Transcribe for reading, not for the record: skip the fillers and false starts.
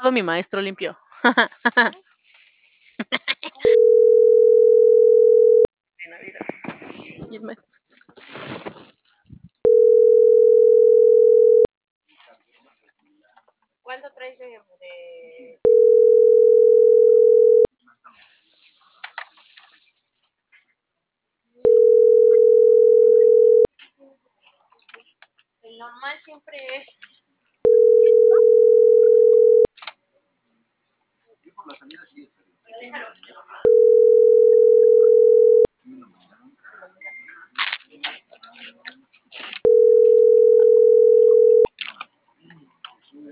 todo mi maestro limpió. De Navidad. Y el maestro. ¿Cuánto traes de el normal siempre es